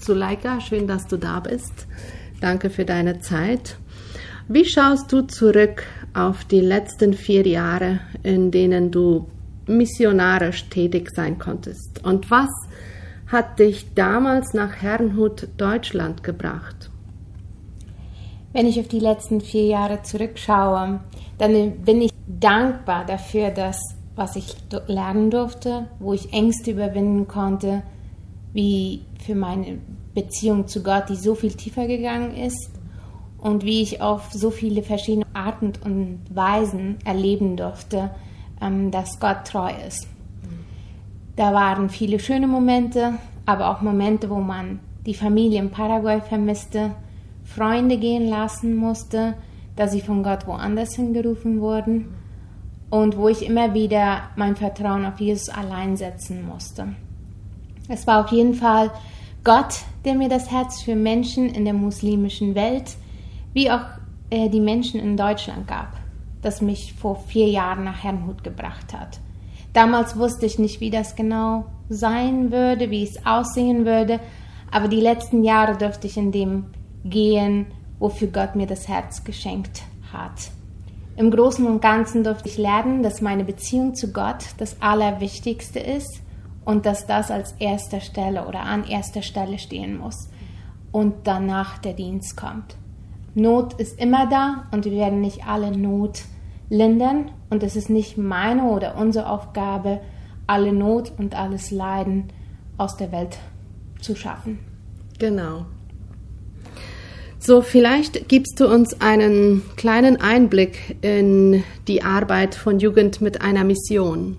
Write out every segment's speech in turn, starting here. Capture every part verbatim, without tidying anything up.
Zuleika, schön, dass du da bist. Danke für deine Zeit. Wie schaust du zurück auf die letzten vier Jahre, in denen du missionarisch tätig sein konntest? Und was hat dich damals nach Herrnhut, Deutschland gebracht? Wenn ich auf die letzten vier Jahre zurückschaue, dann bin ich dankbar dafür, dass was ich lernen durfte, wo ich Ängste überwinden konnte, wie für meine Beziehung zu Gott, die so viel tiefer gegangen ist und wie ich auf so viele verschiedene Arten und Weisen erleben durfte, dass Gott treu ist. Da waren viele schöne Momente, aber auch Momente, wo man die Familie in Paraguay vermisste, Freunde gehen lassen musste, da sie von Gott woanders hingerufen wurden und wo ich immer wieder mein Vertrauen auf Jesus allein setzen musste. Es war auf jeden Fall Gott, der mir das Herz für Menschen in der muslimischen Welt, wie auch äh, die Menschen in Deutschland gab, das mich vor vier Jahren nach Herrnhut gebracht hat. Damals wusste ich nicht, wie das genau sein würde, wie es aussehen würde, aber die letzten Jahre durfte ich in dem gehen, wofür Gott mir das Herz geschenkt hat. Im Großen und Ganzen durfte ich lernen, dass meine Beziehung zu Gott das Allerwichtigste ist und dass das als erster Stelle oder an erster Stelle stehen muss und danach der Dienst kommt. Not ist immer da und wir werden nicht alle Not lindern und es ist nicht meine oder unsere Aufgabe, alle Not und alles Leiden aus der Welt zu schaffen. Genau. So, vielleicht gibst du uns einen kleinen Einblick in die Arbeit von Jugend mit einer Mission.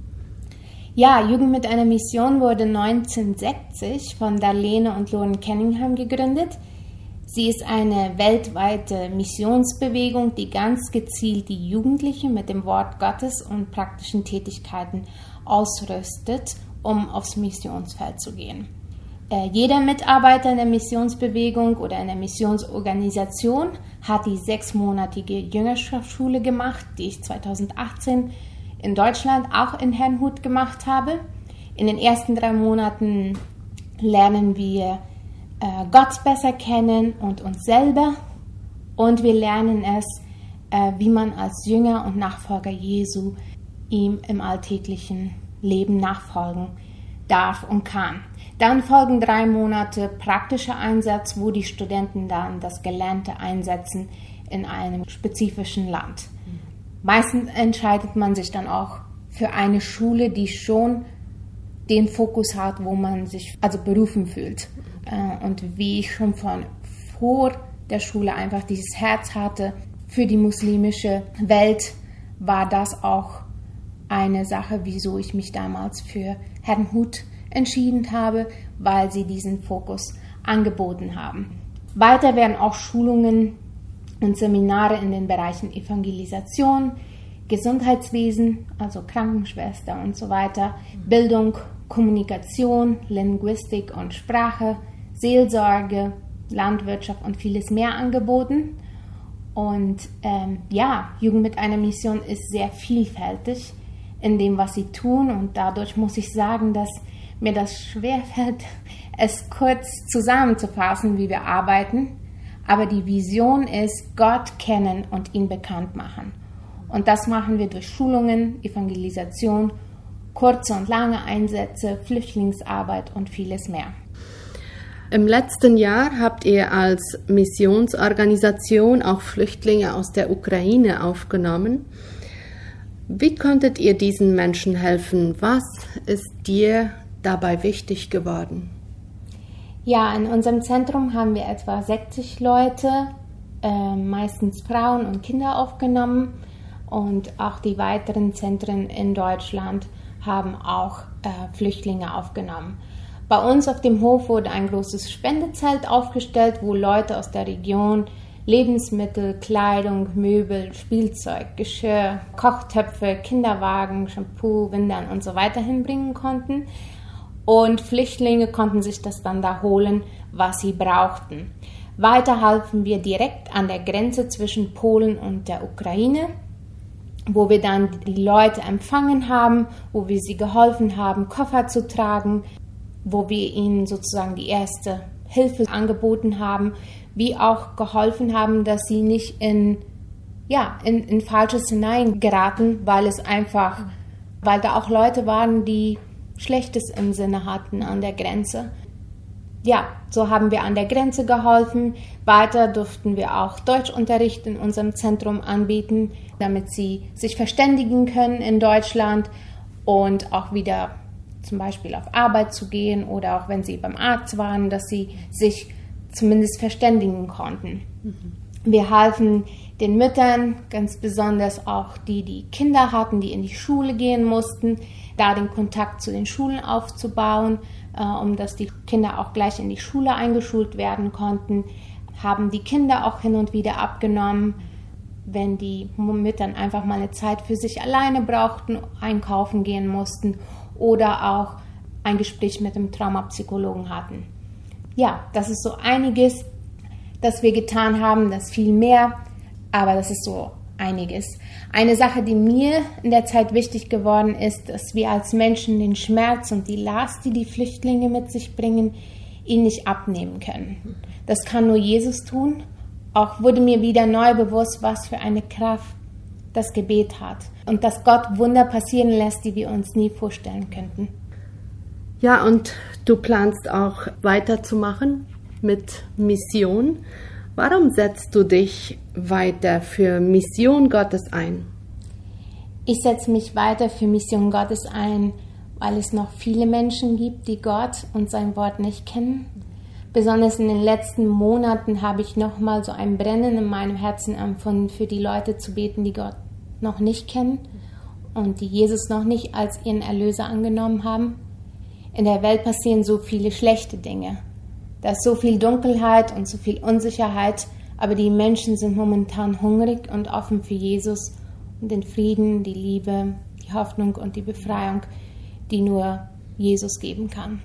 Ja, Jugend mit einer Mission wurde neunzehnhundertsechzig von Darlene und Loren Cunningham gegründet. Sie ist eine weltweite Missionsbewegung, die ganz gezielt die Jugendlichen mit dem Wort Gottes und praktischen Tätigkeiten ausrüstet, um aufs Missionsfeld zu gehen. Äh, jeder Mitarbeiter in der Missionsbewegung oder in der Missionsorganisation hat die sechsmonatige Jüngerschaftsschule gemacht, die ich zweitausendachtzehn in Deutschland auch in Herrnhut gemacht habe. In den ersten drei Monaten lernen wir äh, Gott besser kennen und uns selber und wir lernen es, äh, wie man als Jünger und Nachfolger Jesu ihm im alltäglichen Leben nachfolgen darf und kann. Dann folgen drei Monate praktischer Einsatz, wo die Studenten dann das Gelernte einsetzen in einem spezifischen Land. Meistens entscheidet man sich dann auch für eine Schule, die schon den Fokus hat, wo man sich also berufen fühlt. Und wie ich schon von vor der Schule einfach dieses Herz hatte für die muslimische Welt, war das auch eine Sache, wieso ich mich damals für Herrnhut entschieden habe, weil sie diesen Fokus angeboten haben. Weiter werden auch Schulungen und Seminare in den Bereichen Evangelisation, Gesundheitswesen, also Krankenschwester und so weiter, Bildung, Kommunikation, Linguistik und Sprache, Seelsorge, Landwirtschaft und vieles mehr angeboten. Und ähm, ja, Jugend mit einer Mission ist sehr vielfältig in dem, was sie tun und dadurch muss ich sagen, dass mir das schwerfällt, es kurz zusammenzufassen, wie wir arbeiten. Aber die Vision ist, Gott kennen und ihn bekannt machen. Und das machen wir durch Schulungen, Evangelisation, kurze und lange Einsätze, Flüchtlingsarbeit und vieles mehr. Im letzten Jahr habt ihr als Missionsorganisation auch Flüchtlinge aus der Ukraine aufgenommen. Wie konntet ihr diesen Menschen helfen? Was ist dir dabei wichtig geworden? Ja, in unserem Zentrum haben wir etwa sechzig Leute, äh, meistens Frauen und Kinder aufgenommen und auch die weiteren Zentren in Deutschland haben auch äh, Flüchtlinge aufgenommen. Bei uns auf dem Hof wurde ein großes Spendezelt aufgestellt, wo Leute aus der Region Lebensmittel, Kleidung, Möbel, Spielzeug, Geschirr, Kochtöpfe, Kinderwagen, Shampoo, Windeln und so weiter hinbringen konnten. Und Flüchtlinge konnten sich das dann da holen, was sie brauchten. Weiter halfen wir direkt an der Grenze zwischen Polen und der Ukraine, wo wir dann die Leute empfangen haben, wo wir sie geholfen haben, Koffer zu tragen. wo wir ihnen sozusagen die erste Hilfe angeboten haben, wie auch geholfen haben, dass sie nicht in, ja, in, in Falsches hineingeraten, weil es einfach, weil da auch Leute waren, die Schlechtes im Sinne hatten an der Grenze. Ja, so haben wir an der Grenze geholfen. Weiter durften wir auch Deutschunterricht in unserem Zentrum anbieten, damit sie sich verständigen können in Deutschland und auch wieder zum Beispiel auf Arbeit zu gehen oder auch wenn sie beim Arzt waren, dass sie sich zumindest verständigen konnten. Mhm. Wir halfen den Müttern, ganz besonders auch die, die Kinder hatten, die in die Schule gehen mussten, da den Kontakt zu den Schulen aufzubauen, äh, um dass die Kinder auch gleich in die Schule eingeschult werden konnten, haben die Kinder auch hin und wieder abgenommen, wenn die Mütter einfach mal eine Zeit für sich alleine brauchten, einkaufen gehen mussten oder auch ein Gespräch mit dem Traumapsychologen hatten. Ja, das ist so einiges, das wir getan haben, das viel mehr, aber das ist so einiges. Eine Sache, die mir in der Zeit wichtig geworden ist, dass wir als Menschen den Schmerz und die Last, die die Flüchtlinge mit sich bringen, ihnen nicht abnehmen können. Das kann nur Jesus tun. Auch wurde mir wieder neu bewusst, was für eine Kraft das Gebet hat und dass Gott Wunder passieren lässt, die wir uns nie vorstellen könnten. Ja, und du planst auch weiterzumachen mit Mission. Warum setzt du dich weiter für Mission Gottes ein? Ich setze mich weiter für Mission Gottes ein, weil es noch viele Menschen gibt, die Gott und sein Wort nicht kennen. Besonders in den letzten Monaten habe ich nochmal so ein Brennen in meinem Herzen empfunden, für die Leute zu beten, die Gott noch nicht kennen und die Jesus noch nicht als ihren Erlöser angenommen haben. In der Welt passieren so viele schlechte Dinge. Da ist so viel Dunkelheit und so viel Unsicherheit, aber die Menschen sind momentan hungrig und offen für Jesus und den Frieden, die Liebe, die Hoffnung und die Befreiung, die nur Jesus geben kann.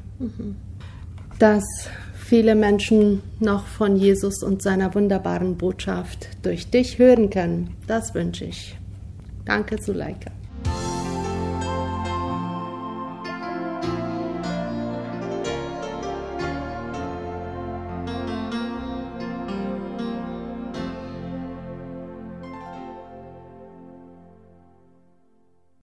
Dass viele Menschen noch von Jesus und seiner wunderbaren Botschaft durch dich hören können, das wünsche ich. Danke, Zuleika.